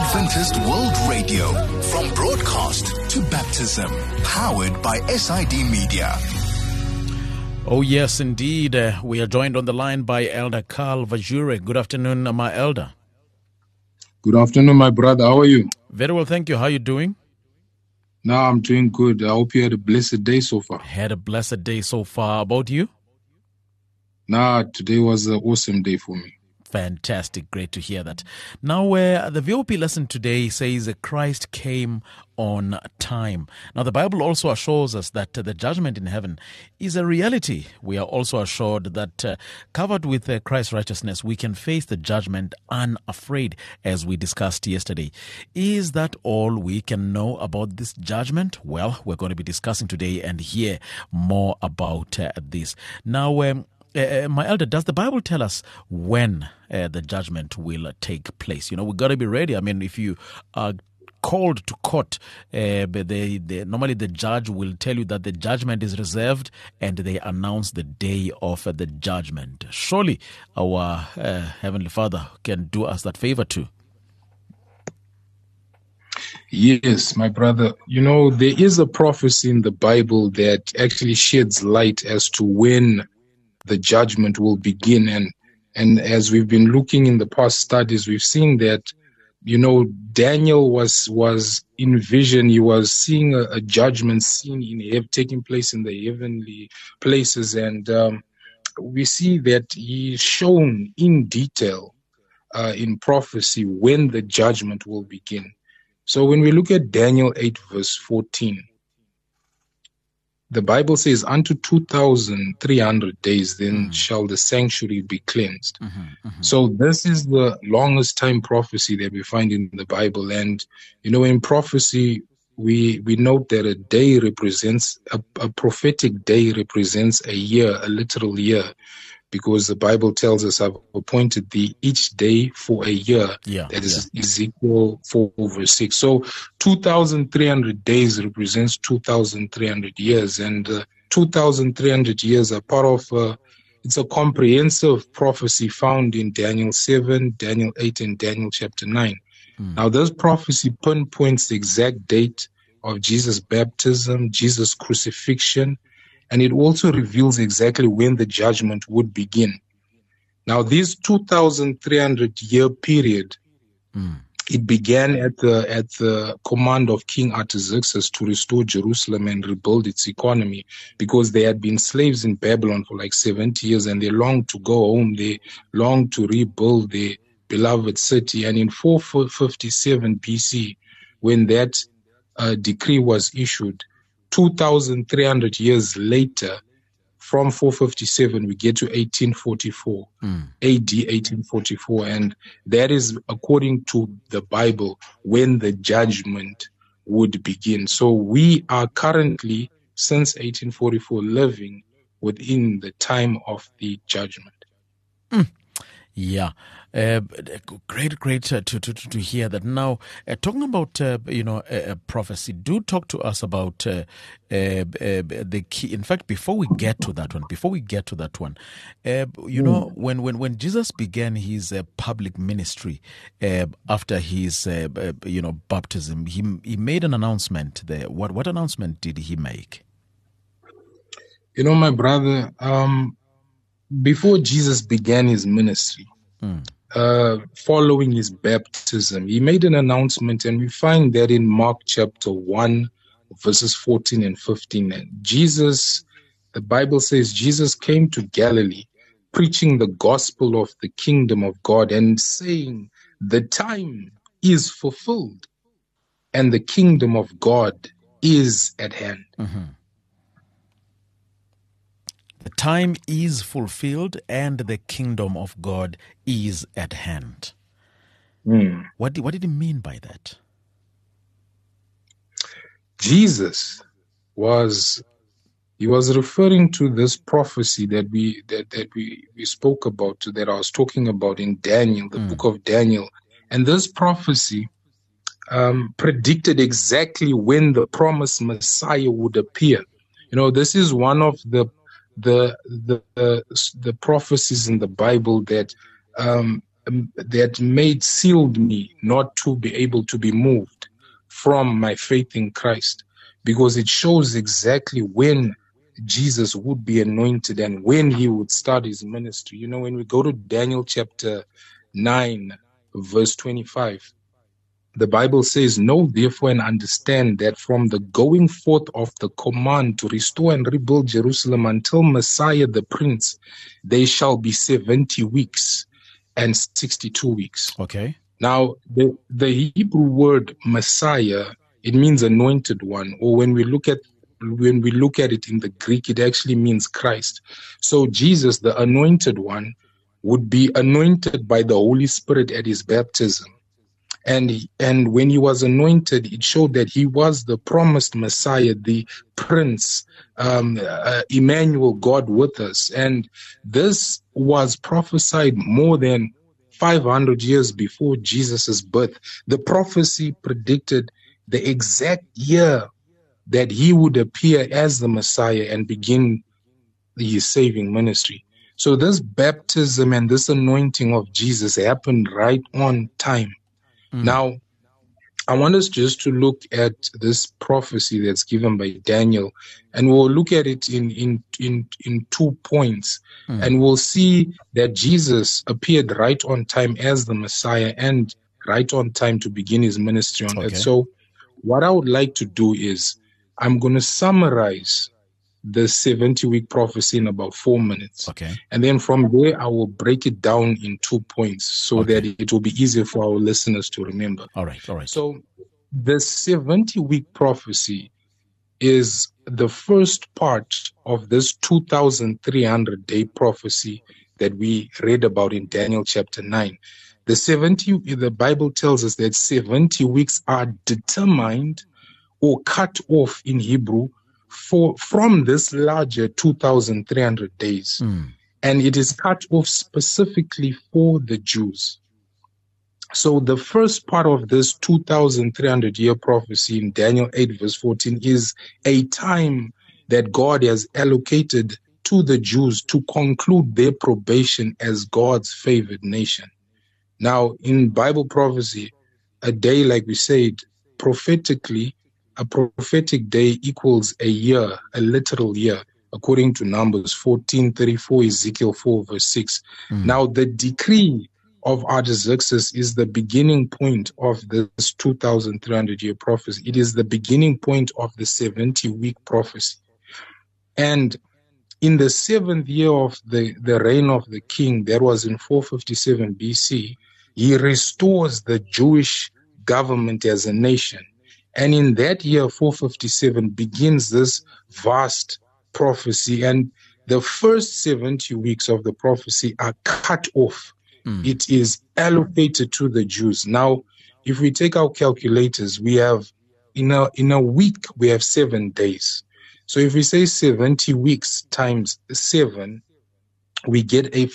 Adventist World Radio, from broadcast to baptism, powered by SID Media. Oh yes, indeed. We are joined on the line by Elder Carl Vajure. Good afternoon, my elder. Good afternoon, my brother. How are you? Very well, thank you. How are you doing? No, I'm doing good. I hope you had a blessed day so far. Had a blessed day so far. About you? Today was an awesome day for me. Fantastic. Great to hear that. Now, the VOP lesson today says Christ came on time. Now, the Bible also assures us that the judgment in heaven is a reality. We are also assured that covered with Christ's righteousness, we can face the judgment unafraid, as we discussed yesterday. Is that all we can know about this judgment? Well, we're going to be discussing today and hear more about this. Now, my elder, does the Bible tell us when the judgment will take place? You know, we've got to be ready. I mean, if you are called to court, normally the judge will tell you that the judgment is reserved, and they announce the day of the judgment. Surely our Heavenly Father can do us that favor too. Yes, my brother. You know, there is a prophecy in the Bible that actually sheds light as to when the judgment will begin. And as we've been looking in the past studies, we've seen that, you know, Daniel was in vision. He was seeing a judgment scene taking place in the heavenly places. And we see that he's shown in detail in prophecy when the judgment will begin. So when we look at Daniel 8 verse 14, the Bible says, unto 2,300 days, then shall the sanctuary be cleansed. So this is the longest time prophecy that we find in the Bible. And, you know, in prophecy, we note that a day represents, a prophetic day represents a year, a literal year, because the Bible tells us, I've appointed thee each day for a year. That is Ezekiel 4 verse 6. So 2,300 days represents 2,300 years. And 2,300 years are part of, it's a comprehensive prophecy found in Daniel 7, Daniel 8, and Daniel chapter 9. Now, this prophecy pinpoints the exact date of Jesus' baptism, Jesus' crucifixion, and it also reveals exactly when the judgment would begin. Now, this 2,300-year period, it began at the command of King Artaxerxes to restore Jerusalem and rebuild its economy, because they had been slaves in Babylon for like 70 years, and they longed to go home. They longed to rebuild their beloved city. And in 457 BC, when that decree was issued, 2,300 years later, from 457, we get to 1844, AD 1844. And that is, according to the Bible, when the judgment would begin. So we are currently, since 1844, living within the time of the judgment. Yeah. Great to hear that. Now, talking about prophecy, do talk to us about the key. In fact, before we get to that one, you know, when Jesus began his public ministry after his baptism, he made an announcement there. What announcement did he make? You know, my brother, before Jesus began his ministry, following his baptism, he made an announcement, and we find that in Mark chapter 1, verses 14 and 15. And Jesus, the Bible says, Jesus came to Galilee, preaching the gospel of the kingdom of God, and saying, the time is fulfilled, and the kingdom of God is at hand. The time is fulfilled and the kingdom of God is at hand. What did he mean by that? Jesus was referring to this prophecy that we spoke about, that I was talking about in Daniel, the book of Daniel. And this prophecy predicted exactly when the promised Messiah would appear. You know, this is one of the prophecies in the Bible that sealed me not to be able to be moved from my faith in Christ, because it shows exactly when Jesus would be anointed and when he would start his ministry. You know, when we go to Daniel chapter 9, verse 25, the Bible says, "Know therefore and understand that from the going forth of the command to restore and rebuild Jerusalem until Messiah the Prince, they shall be 70 weeks and 62 weeks." Okay. Now, the Hebrew word Messiah, it means anointed one, or when we look at it in the Greek, it actually means Christ. So Jesus, the anointed one, would be anointed by the Holy Spirit at his baptism. And when he was anointed, it showed that he was the promised Messiah, the Prince, Emmanuel, God with us. And this was prophesied more than 500 years before Jesus' birth. The prophecy predicted the exact year that he would appear as the Messiah and begin his saving ministry. So this baptism and this anointing of Jesus happened right on time. Now, I want us just to look at this prophecy that's given by Daniel, and we'll look at it in 2 points, and we'll see that Jesus appeared right on time as the Messiah and right on time to begin his ministry on earth. So what I would like to do is I'm going to summarize the 70-week prophecy in about 4 minutes. Okay. And then from there, I will break it down in 2 points so that it will be easier for our listeners to remember. All right. So the 70-week prophecy is the first part of this 2,300-day prophecy that we read about in Daniel chapter 9. The Bible tells us that 70 weeks are determined or cut off in Hebrew from this larger 2,300 days. And it is cut off specifically for the Jews. So the first part of this 2,300-year prophecy in Daniel 8 verse 14 is a time that God has allocated to the Jews to conclude their probation as God's favored nation. Now, in Bible prophecy, a day, like we said, prophetically, a prophetic day equals a year, a literal year, according to Numbers 14:34, Ezekiel 4 verse 6. Now, the decree of Artaxerxes is the beginning point of this 2,300-year prophecy. It is the beginning point of the 70-week prophecy. And in the 7th year of the reign of the king, that was in 457 BC, he restores the Jewish government as a nation. And in that year, 457, begins this vast prophecy. And the first 70 weeks of the prophecy are cut off. It is allocated to the Jews. Now, if we take our calculators, we have, in a week, we have 7 days. So if we say 70 weeks times 7, we get a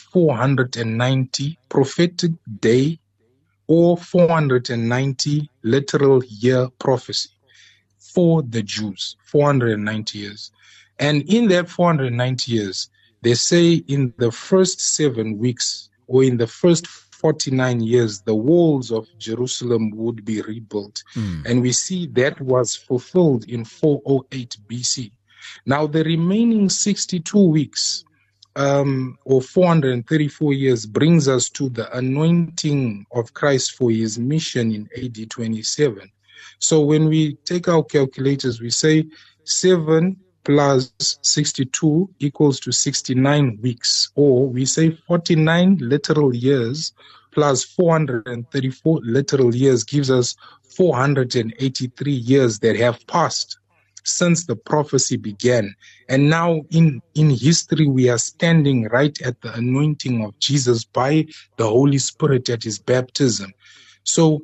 490 prophetic day or 490 literal year prophecy for the Jews, 490 years. And in that 490 years, they say in the first 7 weeks or in the first 49 years, the walls of Jerusalem would be rebuilt. And we see that was fulfilled in 408 BC. Now, the remaining 62 weeks or 434 years brings us to the anointing of Christ for his mission in AD 27. So when we take our calculators, we say 7 plus 62 equals to 69 weeks, or we say 49 literal years plus 434 literal years gives us 483 years that have passed since the prophecy began. And now in history, we are standing right at the anointing of Jesus by the Holy Spirit at his baptism. So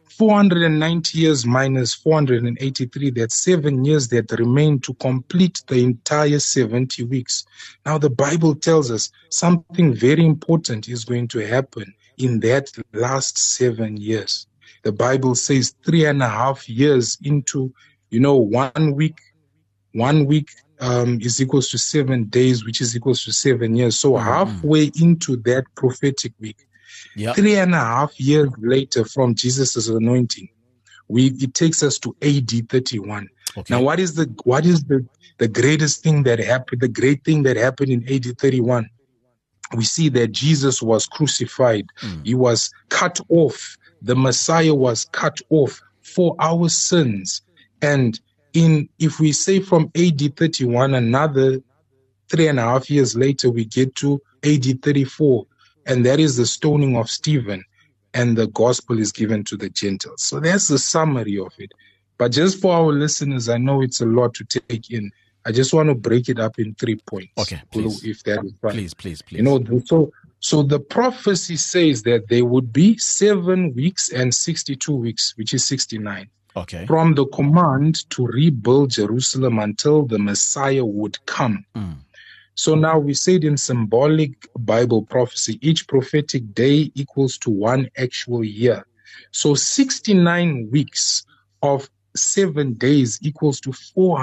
490 years minus 483, that's 7 years that remain to complete the entire 70 weeks. Now, the Bible tells us something very important is going to happen in that last 7 years. The Bible says 3.5 years into, 1 week. 1 week is equals to 7 days, which is equals to 7 years. So halfway into that prophetic week, Yep. 3.5 years later from Jesus' anointing, it takes us to AD 31. Okay. Now, what is the greatest thing that happened? The great thing that happened in AD 31, we see that Jesus was crucified. He was cut off. The Messiah was cut off for our sins. And if we say from AD 31, another 3.5 years later, we get to AD 34, and that is the stoning of Stephen, and the gospel is given to the Gentiles. So that's the summary of it. But just for our listeners, I know it's a lot to take in. I just want to break it up in 3 points. Okay, please. If that is fine. Please. You know, so the prophecy says that there would be 7 weeks and 62 weeks, which is 69. Okay. From the command to rebuild Jerusalem until the Messiah would come. So now we said in symbolic Bible prophecy, each prophetic day equals to 1 actual year. So 69 weeks of 7 days equals to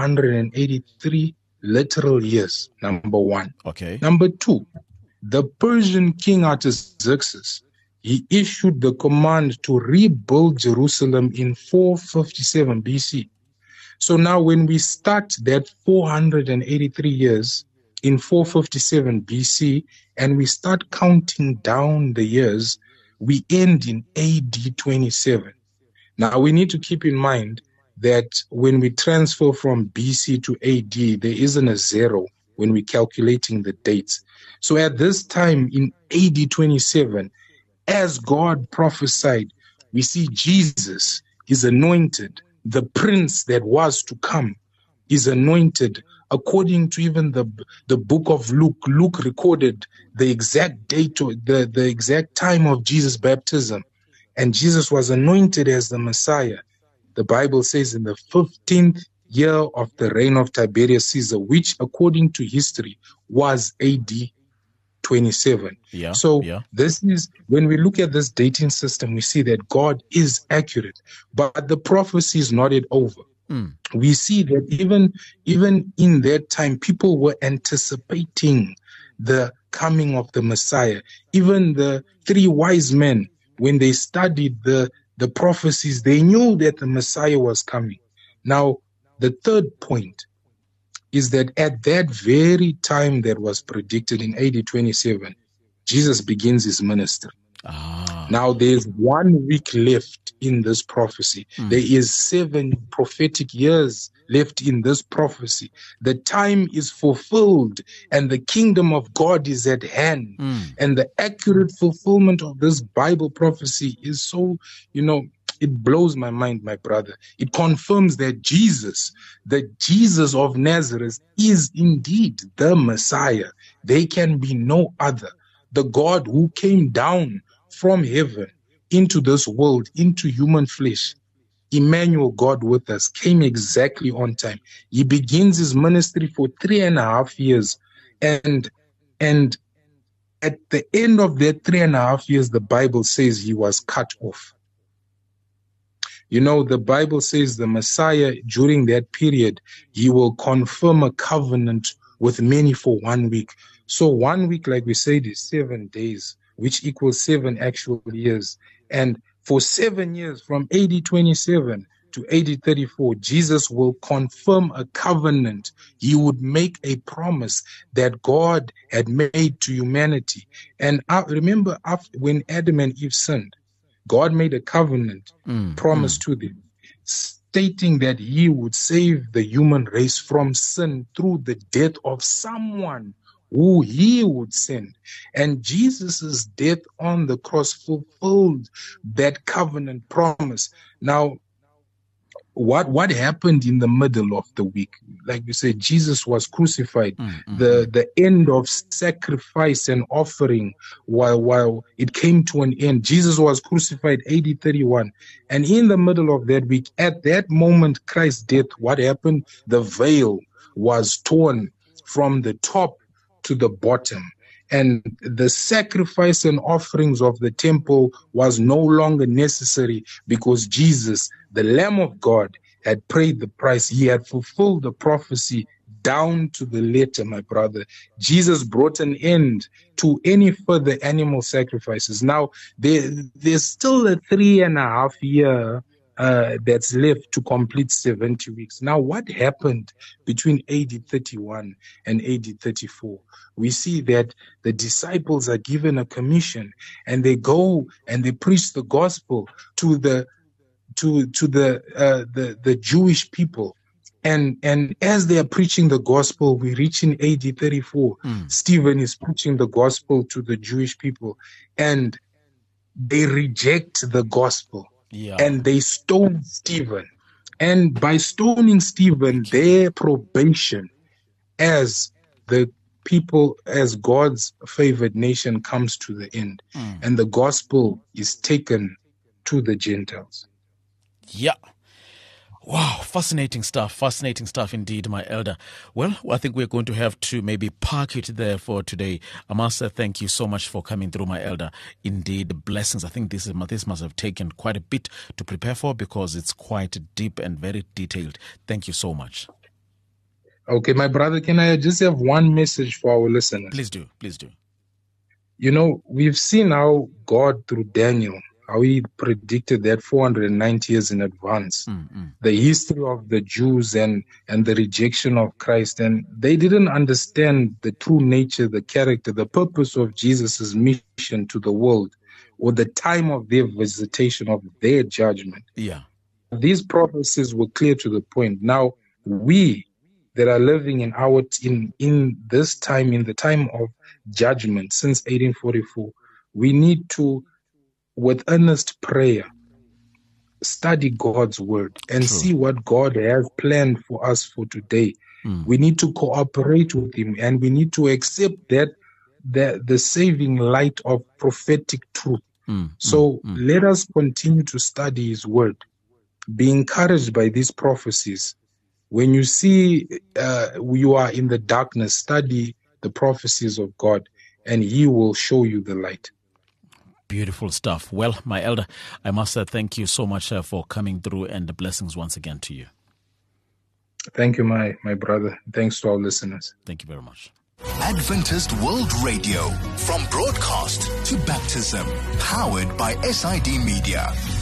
483 literal years, number one. Okay. Number two, the Persian king Artaxerxes, he issued the command to rebuild Jerusalem in 457 BC. So now when we start that 483 years in 457 BC and we start counting down the years, we end in AD 27. Now we need to keep in mind that when we transfer from BC to AD, there isn't a zero when we're calculating the dates. So at this time in AD 27, as God prophesied, we see Jesus is anointed. The prince that was to come is anointed. According to even the book of Luke, Luke recorded the exact date, the exact time of Jesus' baptism. And Jesus was anointed as the Messiah. The Bible says in the 15th year of the reign of Tiberius Caesar, which according to history was AD 27. This is, when we look at this dating system, we see that God is accurate, but the prophecy is not yet over. We see that even in that time, people were anticipating the coming of the Messiah. Even the 3 wise men, when they studied the prophecies, they knew that the Messiah was coming. Now, the third point is that at that very time that was predicted in AD 27, Jesus begins his ministry. Now there's 1 week left in this prophecy. There is 7 prophetic years left in this prophecy. The time is fulfilled and the kingdom of God is at hand. And the accurate fulfillment of this Bible prophecy is so, it blows my mind, my brother. It confirms that Jesus, the Jesus of Nazareth, is indeed the Messiah. There can be no other. The God who came down from heaven into this world, into human flesh, Emmanuel, God with us, came exactly on time. He begins his ministry for 3.5 years. And at the end of that 3.5 years, the Bible says he was cut off. The Bible says the Messiah, during that period, he will confirm a covenant with many for 1 week. So 1 week, like we said, is 7 days, which equals 7 actual years. And for 7 years, from AD 27 to AD 34, Jesus will confirm a covenant. He would make a promise that God had made to humanity. And remember, when Adam and Eve sinned, God made a covenant promise to them, stating that he would save the human race from sin through the death of someone who he would send. And Jesus' death on the cross fulfilled that covenant promise. Now, what happened in the middle of the week? Like we said, Jesus was crucified. The end of sacrifice and offering, while it came to an end, Jesus was crucified AD 31. And in the middle of that week, at that moment, Christ's death, what happened? The veil was torn from the top to the bottom. And the sacrifice and offerings of the temple was no longer necessary because Jesus, the Lamb of God, had paid the price. He had fulfilled the prophecy down to the letter, my brother. Jesus brought an end to any further animal sacrifices. Now, there's still a 3.5 year that's left to complete 70 weeks. Now, what happened between AD 31 and AD 34? We see that the disciples are given a commission, and they go and they preach the gospel to the Jewish people. And as they are preaching the gospel, we reach in AD 34. Stephen is preaching the gospel to the Jewish people, and they reject the gospel. And they stone Stephen. And by stoning Stephen, their probation as the people, as God's favored nation, comes to the end. And the gospel is taken to the Gentiles. Yeah. Wow, fascinating stuff indeed, my elder. Well, I think we're going to have to maybe park it there for today. I must say thank you so much for coming through, my elder. Indeed, blessings. I think this must have taken quite a bit to prepare for, because it's quite deep and very detailed. Thank you so much. Okay, my brother, can I just have one message for our listeners? Please do. You know, we've seen how God, through Daniel, how he predicted that 490 years in advance, the history of the Jews and the rejection of Christ. And they didn't understand the true nature, the character, the purpose of Jesus' mission to the world, or the time of their visitation, of their judgment. Yeah. These prophecies were clear to the point. Now, we that are living in this time, in the time of judgment since 1844, we need to, with earnest prayer, study God's word and see what God has planned for us for today. We need to cooperate with him, and we need to accept that the saving light of prophetic truth. Let us continue to study his word. Be encouraged by these prophecies. When you see you are in the darkness, study the prophecies of God, and he will show you the light. Beautiful stuff. Well, my elder, I must say thank you so much for coming through, and the blessings once again to you. Thank you, my brother. Thanks to our listeners. Thank you very much. Adventist World Radio, from broadcast to baptism, powered by SID Media.